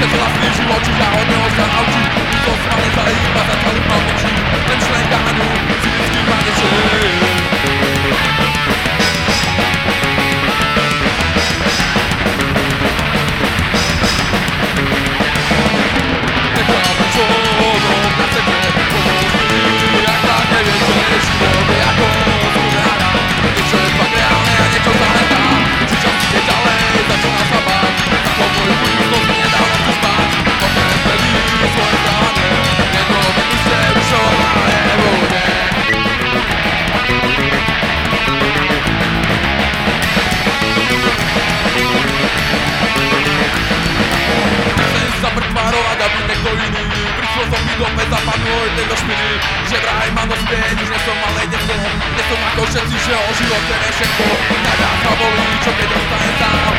vlastný život, čiže od neho sa naučí. To sa nezajíma, za celý mám očí. Len členka hanu, cynický maneče. Nechápu človek na sebe, pomôžu, jak tak neviete, život je ako zúrara. Niečo je fakt reálne a niečo zaletá. Či čas ide ďalej, začína sa báť. Za to moju budúcnosť mi nedá noci spáť. Poďme vtedy svoje strane, jedno vtedy ste vyšované vode. Chcem sa pretvárovať, aby niekto iný. Prišiel som mi dopäť, zapadnul tejto špiny. Že vraj mám dosť pieť, už nie som malej detko. Nie som ako všetci, že o živote vie všetko. Najviac ma bolí, čo keď ostane sám.